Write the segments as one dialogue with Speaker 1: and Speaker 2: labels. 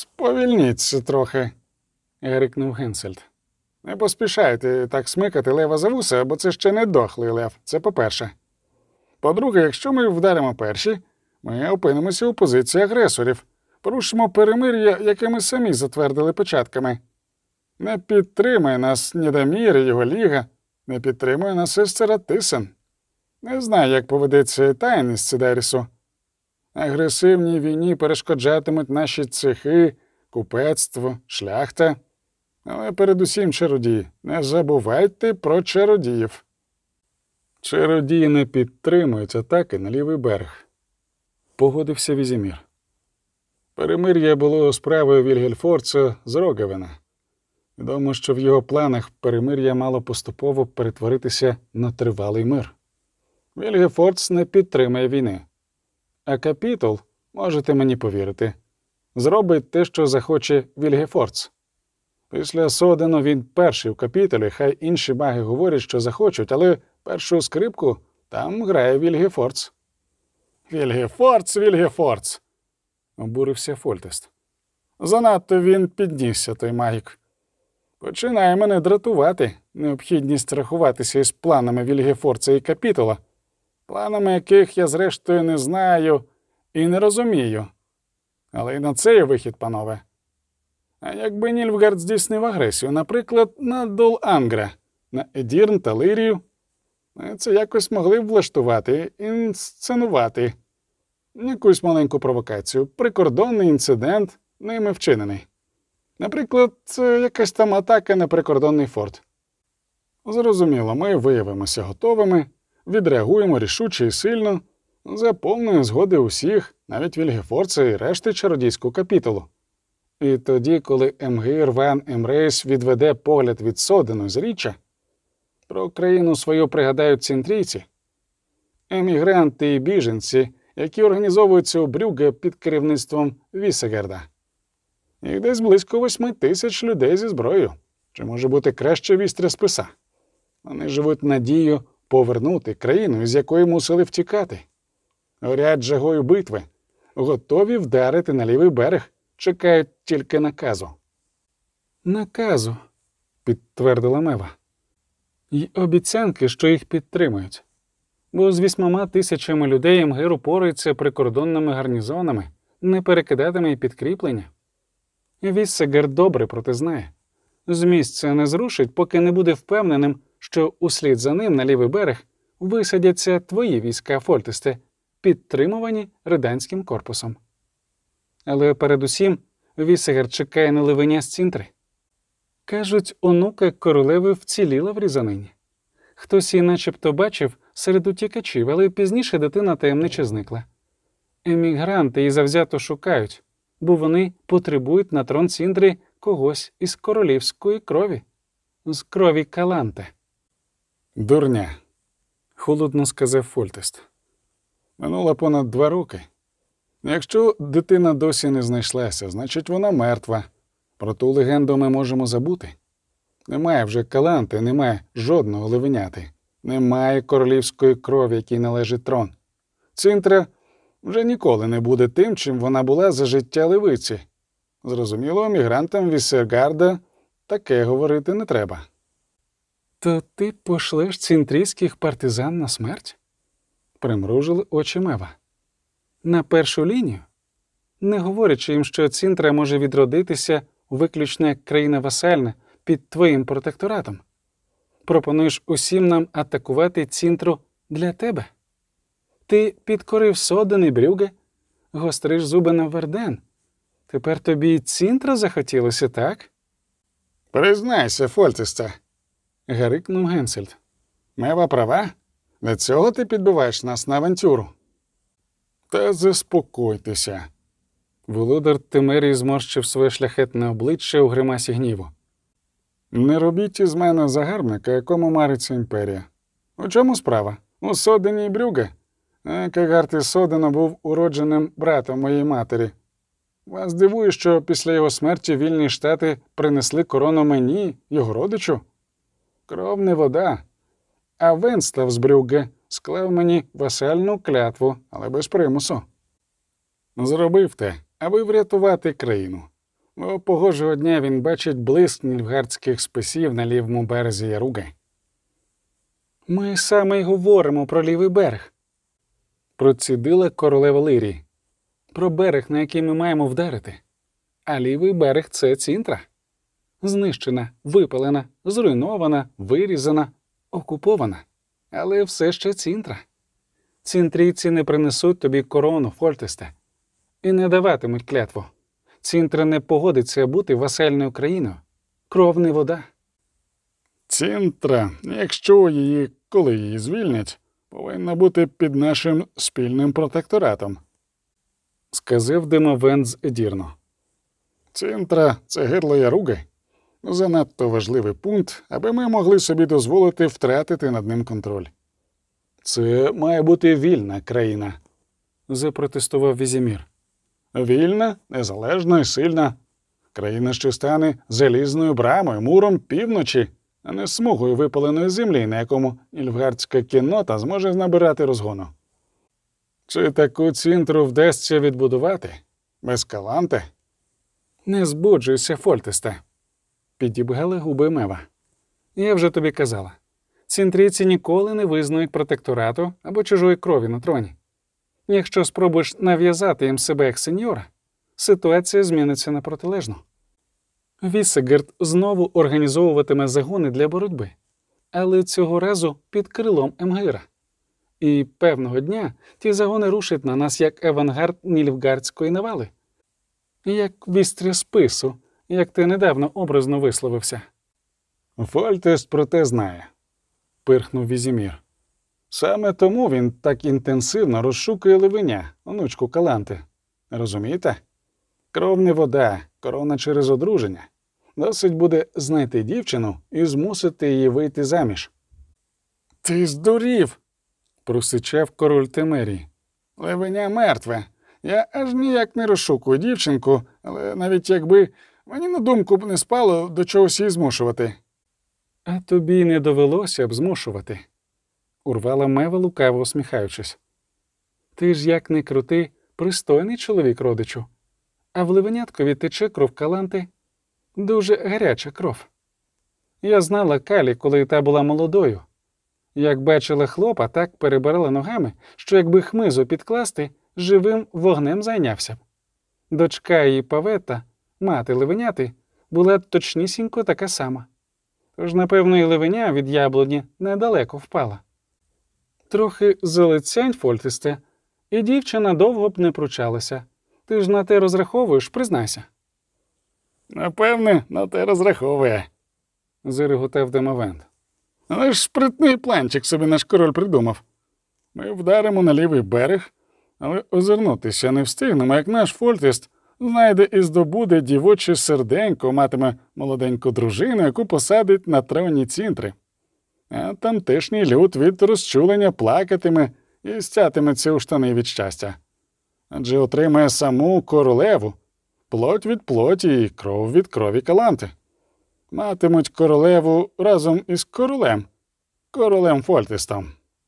Speaker 1: Сповільніться трохи, гарикнув Генсельд. Не поспішайте так смикати лева за вуса, бо це ще не дохлий лев, це по-перше. По-друге, якщо ми вдаримо перші, ми опинимося у позиції агресорів, порушимо перемир'я, яке ми самі затвердили початками. Не підтримує нас Нідамір і його ліга, не підтримує нас Естера Тисен. Не знаю, як поведеться Тайн із Цидерісу. Агресивній війні перешкоджатимуть наші цехи, купецтво, шляхта. Але передусім чародії. Не забувайте про чародіїв. Чародії не підтримують атаки на лівий берег. Погодився Візімір. Перемир'я було справою Вільгельфорца з Рогавена. Відомо, що в його планах перемир'я мало поступово перетворитися на тривалий мир. Вільгельфорц не підтримає війни. А капітул, можете мені повірити, зробить те, що захоче Вільгельфорц. Після Содену він перший в капітулі, хай інші маги говорять, що захочуть, але першу скрипку там грає Вільгельфорц. Вільгельфорц! Обурився Фольтест. Занадто він піднісся, той магік. Починає мене дратувати необхідність рахуватися із планами Вільгельфорца і капітула, планами яких я зрештою не знаю і не розумію. Але й на це є вихід, панове. А якби Нільфгард здійснив агресію, наприклад, на Дол-Ангра, на Едірн та Лирію, ми це якось могли б влаштувати, інсценувати. Якусь маленьку провокацію, прикордонний інцидент, ними вчинений. Наприклад, якась там атака на прикордонний форт. Зрозуміло, ми виявимося готовими, відреагуємо рішуче і сильно, за повної згоди усіх, навіть Вільгельфорца і решти чародійського капітулу. І тоді, коли Емгир Ван Емрейс відведе погляд від Содену з Річчя, про країну свою пригадають цінтрійці, емігранти і біженці, які організовуються у Брюгге під керівництвом Вісегерда. Їх десь близько 8 тисяч людей зі зброєю, чи може бути краще вістря списа. Вони живуть надією повернути країну, із якої мусили втікати. Горять жагою битви, готові вдарити на лівий берег, чекають тільки наказу. Наказу, підтвердила Мева. І обіцянки, що їх підтримують. Бо з 8 тисячами людей Емгир упорається прикордонними гарнізонами, не перекидатиме й підкріплення. Віссегер добре про те знає. З місця не зрушить, поки не буде впевненим, що услід за ним на лівий берег висадяться твої війська, Фольтесте, підтримувані Риданським корпусом. Але передусім Вісегер чекає на ливеня з Цінтри. Кажуть, онука королеви вціліла в різанині. Хтось її начебто бачив серед утікачів, але пізніше дитина таємниче зникла. Емігранти її завзято шукають, бо вони потребують на трон Ціндри когось із королівської крові. З крові Каланте. «Дурня», – холодно сказав Фольтест. «Минуло понад 2 роки. Якщо дитина досі не знайшлася, значить вона мертва. Про ту легенду ми можемо забути. Немає вже Каланти, немає жодного ливеняти. Немає королівської крові, якій належить трон. Цінтра вже ніколи не буде тим, чим вона була за життя левиці. Зрозуміло, мігрантам Вісергарда таке говорити не треба». «То ти пошлеш цінтрійських партизан на смерть?» Примружили очі Мева. «На першу лінію? Не говорячи їм, що Цінтра може відродитися виключно як країна васальна під твоїм протекторатом. Пропонуєш усім нам атакувати Цінтру для тебе? Ти підкорив Соден і Брюгге, гостриш зуби на Верден. Тепер тобі і Цінтра захотілося, так?» «Признайся, Фольтесте», – гарикнув Генсельд. «Мева права? Для цього ти підбиваєш нас на авантюру?» «Та заспокойтеся». Володар Темерії зморщив своє шляхетне обличчя у гримасі гніву. «Не робіть із мене загарбника, якому мариться імперія. У чому справа? У Содені і Брюгге? Кагарт із Содена був уродженим братом моєї матері. Вас дивує, що після його смерті вільні штати принесли корону мені, його родичу? Кров не вода. А Венстав з Брюгге склав мені васальну клятву, але без примусу. Зробив те, аби врятувати країну. бо погожого дня він бачить блиск нільфгардських списів на лівому березі Яруги. «Ми саме й говоримо про лівий берег», – процідила королева Лирії. «Про берег, на який ми маємо вдарити. А лівий берег – це Цінтра. Знищена, випалена, зруйнована, вирізана, окупована. Але все ще Цінтра. Цінтрійці не принесуть тобі корону, Фольтесте, і не даватимуть клятву. Цінтра не погодиться бути васальною країною. Кров не вода». «Цінтра, якщо її, коли її звільнять, повинна бути під нашим спільним протекторатом», – сказав Демовен з Едірно. «Цінтра – це гирло Яруги. Занадто важливий пункт, аби ми могли собі дозволити втратити над ним контроль». «Це має бути вільна країна», – запротестував Візімір. «Вільна, незалежна і сильна. Країна, що стане залізною брамою, муром півночі, а не смугою випаленої землі, на якому нільфгардська кіннота зможе набирати розгону. Чи таку Цінтру вдасться відбудувати? Без Каланте?» «Не збуджуйся, Фольтесте», – підібгала губи Мева. «Я вже тобі казала. Цінтрійці ніколи не визнають протекторату або чужої крові на троні. Якщо спробуєш нав'язати їм себе як сеньора, ситуація зміниться на протилежну. Вісегерд знову організовуватиме загони для боротьби, але цього разу під крилом Емгира. І певного дня ті загони рушать на нас як авангард нільфгардської навали. Як вістря спису, як ти недавно образно висловився». «Фольтест про те знає», – пирхнув Візімір. «Саме тому він так інтенсивно розшукує Ливеня, онучку Каланти. Розумієте? Кров не вода, корона через одруження. Досить буде знайти дівчину і змусити її вийти заміж». «Ти здурів!» – просичав король Темерії. «Ливеня мертве. Я аж ніяк не розшукую дівчинку, але навіть якби мені на думку б не спало до чогось її змушувати». «А тобі не довелося б змушувати», – урвала Мева, лукаво усміхаючись. «Ти ж, як не крути, пристойний чоловік, родичу. А в ливеняткові тече кров Каланти. Дуже гаряча кров. Я знала Калі, коли та була молодою. Як бачила хлопа, так перебирала ногами, що якби хмизу підкласти, живим вогнем зайнявся б. Дочка її Паветта, мати ливеняти, була точнісінько така сама. Тож, напевно, і ливеня від яблуні недалеко впала. Трохи залицянь, Фольтесте, і дівчина довго б не пручалася. Ти ж на те розраховуєш, признайся». «Напевне, на те розраховує», – зареготав Демовент. «Але ж спритний планчик собі наш король придумав. Ми вдаримо на лівий берег, але озирнутися не встигнемо, як наш Фольтест знайде і здобуде дівоче серденько, матиме молоденьку дружину, яку посадить на троні Цінтри. А тамтешній люд від розчулення плакатиме і стятиметься у штани від щастя. Адже отримає саму королеву, плоть від плоті і кров від крові Каланти. Матимуть королеву разом із королем Фольтестом».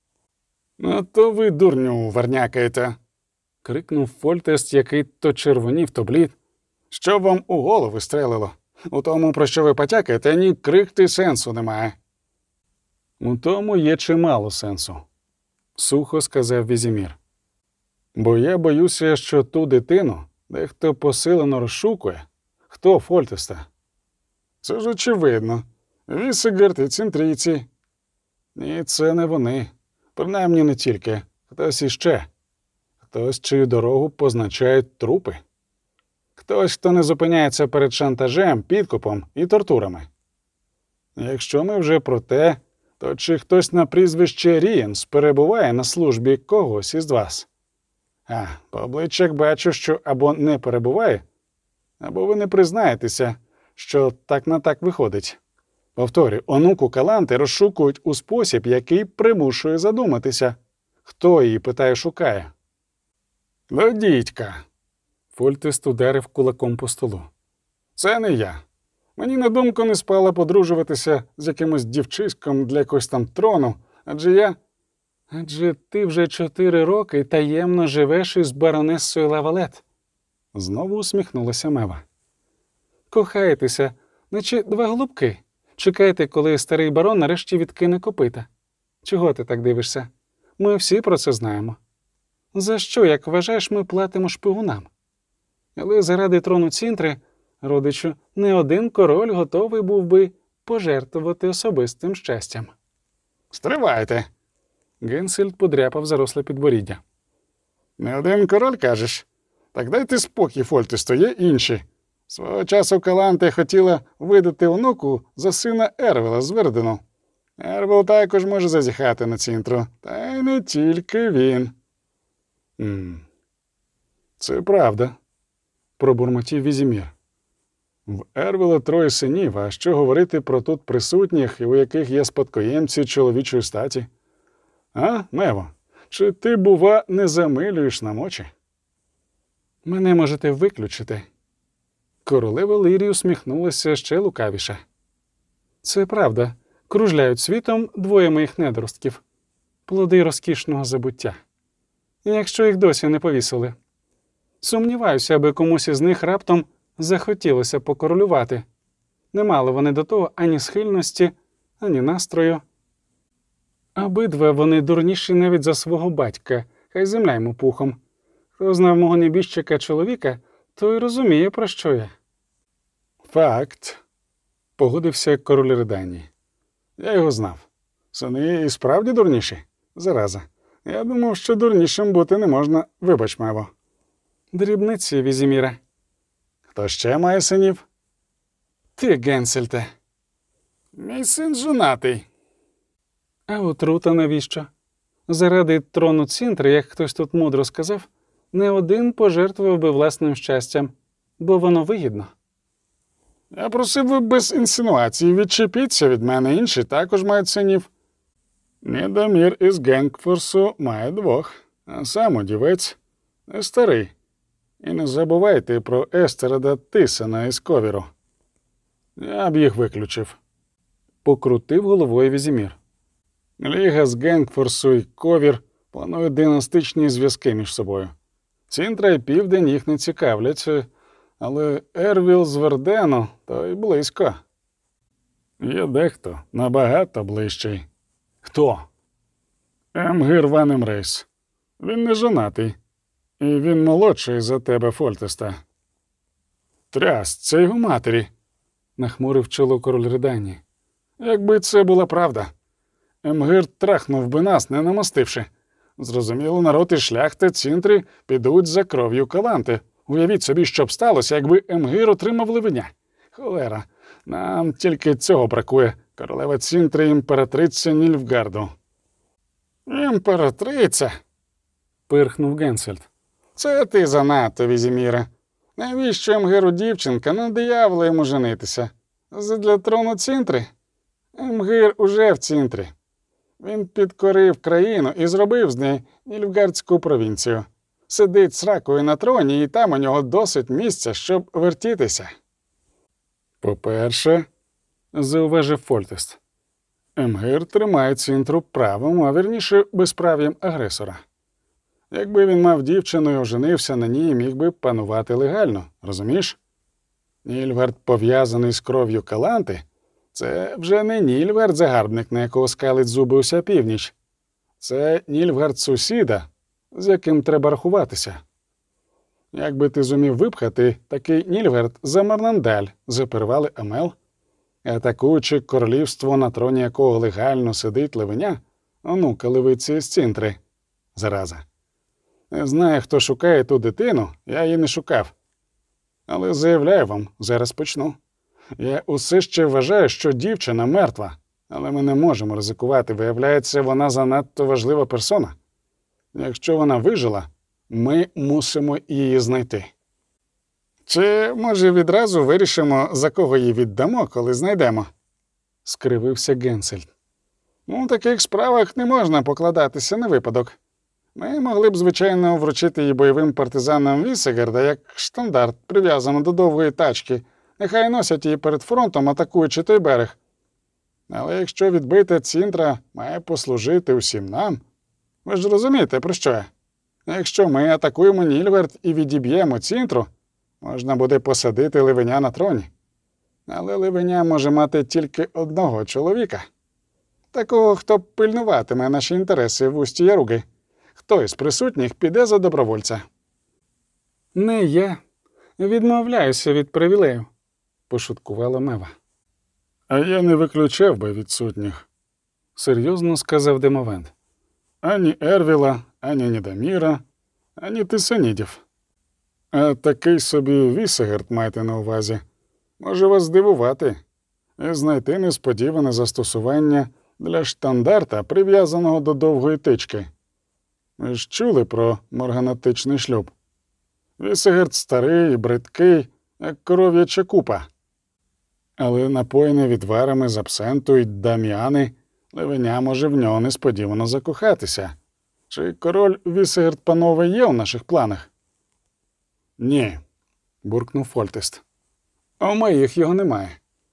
Speaker 1: «Ну то ви, дурню, варнякаєте», – крикнув Фольтест, який то червонів, то блід. «Що вам у голову стрелило? У тому, про що ви потякаєте, ні крихти сенсу немає». «У тому є чимало сенсу», – сухо сказав Візімір. «Бо я боюся, що ту дитину дехто посилено розшукує. Хто, Фольтесте?» «Це ж очевидно. Вісегерд і цінтрійці». «Ні, це не вони. Принаймні не тільки. Хтось іще. Хтось, чию дорогу позначають трупи. Хтось, хто не зупиняється перед шантажем, підкупом і тортурами. Якщо ми вже про те, то чи хтось на прізвище Рієнс перебуває на службі когось із вас? По обличчях бачу, що або не перебуває, або ви не признаєтеся, що так на так виходить. Повторюю, онуку Каланти розшукують у спосіб, який примушує задуматися. Хто її, питаю, шукає?» «Ну, дідька!» Фольтест ударив кулаком по столу. «Це не я. Мені на думку не спало подружуватися з якимось дівчиськом для якогось там трону, адже ти вже 4 роки таємно живеш із баронесою Лавалет». Знову усміхнулася Мева. Кохаєтеся, наче два голубки. Чекайте, коли старий барон нарешті відкине копита. Чого ти так дивишся? Ми всі про це знаємо. За що, як вважаєш, ми платимо шпигунам? Але заради трону Цінтри, родичу, не один король готовий був би пожертвувати особистим щастям. Стривайте. Генсельд подряпав заросле підборіддя. Не один король, кажеш? Так дайте спокій, Фольтесто, є інші. Свого часу Каланте хотіла видати онуку за сина Ервела з Вердену. Ервел також може зазіхати на Цінтру, та й не тільки він. Це правда, пробурмотів Візімір. В Ервела 3 синів, а що говорити про тут присутніх, і у яких є спадкоємці чоловічої статі? А, Мево, чи ти, бува, не замилюєш нам очі? Мене можете виключити. Королева Лірі усміхнулася ще лукавіше. Це правда. Кружляють світом 2 моїх недоростків. Плоди розкішного забуття. І якщо їх досі не повісили. Сумніваюся, аби комусь із них раптом захотілося покоролювати. Не мали вони до того ані схильності, ані настрою. Обидва вони дурніші навіть за свого батька, хай земля йому пухом. Хто знав мого небіжчика чоловіка, той розуміє, про що я. Факт, погодився король Реданії. Я його знав. Сини і справді дурніші? Зараза. Я думав, що дурнішим бути не можна. Вибач, Мево. Дрібниці, Візіміре. Хто ще має синів? Ти, Генсельте. Мій син жонатий. А отрута навіщо? Заради трону Цінтри, як хтось тут мудро сказав, не один пожертвував би власним щастям, бо воно вигідно. Я просив би без інсинуацій, відчепіться від мене, інші також мають синів. Недомір із Генкфорсу має 2, а сам удівець не старий. І не забувайте про Естереда Тисена із Ковіру. Я б їх виключив. Покрутив головою Візімір. Ліга з Генкфорсу і Ковір планують династичні зв'язки між собою. Цінтра і Південь їх не цікавлять, але Ервіл з Вердену то й близько. Є дехто набагато ближчий. Хто? Емгир Ван Емрейс. Він не жонатий. І він молодший за тебе, Фольтеста. Тряс, це його матері, нахмурив чоло король Реданії. Якби це була правда. Емгир трахнув би нас, не намастивши. Зрозуміло, народ і шляхта Цінтри підуть за кров'ю Каланти. Уявіть собі, що б сталося, якби Емгир отримав ливеня. Холера, нам тільки цього бракує. Королева Цінтри – імператриця Нільфгарду. Імператриця? Пирхнув Генсельд. Це ти занадто, Візіміре. Навіщо Емгиру дівчинка, на диявола йому женитися? Задля трону Цінтри? Емгир уже в Цінтрі. Він підкорив країну і зробив з неї Нільфгардську провінцію. Сидить сракою на троні, і там у нього досить місця, щоб вертітися. По-перше, зауважив Фольтест, Емгир тримає Цінтру правом, а вірніше безправ'ям агресора. Якби він мав дівчину і оженився на ній, міг би панувати легально, розумієш? Нільфгард, пов'язаний з кров'ю Каланти, це вже не Нільфгард-загарбник, на якого скалить зуби уся північ. Це Нільфгард-сусіда, з яким треба рахуватися. Якби ти зумів випхати, такий Нільфгард за Марнандаль запервали Амел, атакуючи королівство, на троні якого легально сидить ливеня, онука левиці з Цінтри. Зараза. Не знаю, хто шукає ту дитину, я її не шукав. Але заявляю вам, зараз почну. Я усе ще вважаю, що дівчина мертва, але ми не можемо ризикувати. Виявляється, вона занадто важлива персона. Якщо вона вижила, ми мусимо її знайти. Чи, може, відразу вирішимо, за кого її віддамо, коли знайдемо? Скривився Генсельд. У таких справах не можна покладатися на випадок. Ми могли б, звичайно, вручити її бойовим партизанам Вісегарда як штандарт, прив'язаний до довгої тачки. Нехай носять її перед фронтом, атакуючи той берег. Але якщо відбита Цінтра має послужити усім нам, ви ж розумієте, про що я? Якщо ми атакуємо Нільфгард і відіб'ємо Цінтру, можна буде посадити ливеня на троні. Але ливеня може мати тільки одного чоловіка. Такого, хто пильнуватиме наші інтереси в усті Яруги. Хто із присутніх піде за добровольця? Не я. Відмовляюся від привілею, пошуткувала Мева. А я не виключав би відсутніх, серйозно сказав Демовент. Ані Ервіла, ані Нідаміра, ані Тисанідів. А такий собі Вісегерт маєте на увазі. Може вас здивувати і знайти несподіване застосування для штандарта, прив'язаного до довгої тички. Ви ж чули про морганатичний шлюб? Вісегерт старий і бридкий, як коров'яча купа. Але напоєний відварами з абсенту й дам'яни, ливеня може в нього несподівано закохатися. Чи король Вісегерт, панове, є у наших планах? Ні, буркнув Фольтест. А у моїх його немає.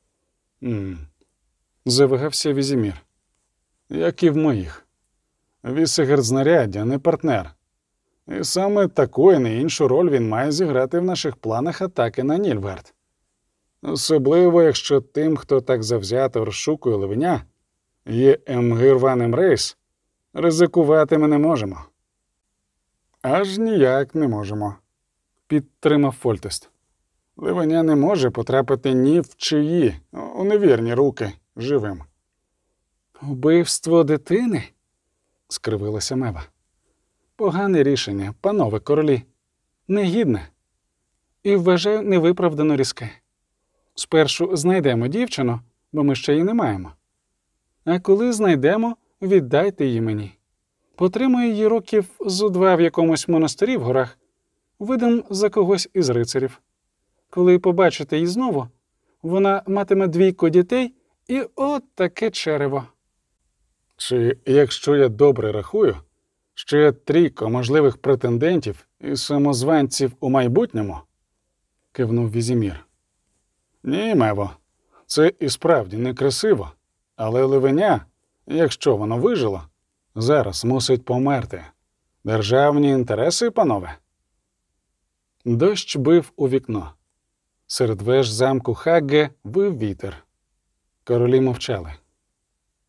Speaker 1: Завагався Візімір. Як і в моїх. Вісегерт знаряддя, не партнер. І саме таку і не іншу роль він має зіграти в наших планах атаки на Нільфгард. Особливо, якщо тим, хто так завзято розшукує ливеня, є Емгир ван Емрейс, ризикувати ми не можемо. Аж ніяк не можемо, підтримав Фольтест. Ливеня не може потрапити ні в чиї, у невірні руки, живим. Убивство дитини? Скривилася Мева. Погане рішення, панове королі. Негідне. І вважаю невиправдано різке. Спершу знайдемо дівчину, бо ми ще її не маємо. А коли знайдемо, віддайте її мені. Потримаю її років зо 2 в якомусь монастирі в горах, видам за когось із рицарів. Коли побачите її знову, вона матиме 2 дітей і от таке черево. Чи, якщо я добре рахую, ще 3 можливих претендентів і самозванців у майбутньому? Кивнув Візімір. Ні, Мево, це і справді некрасиво, але ливеня, якщо воно вижило, зараз мусить померти. Державні інтереси, панове? Дощ бив у вікно. Серед веж замку Хагге вив вітер. Королі мовчали.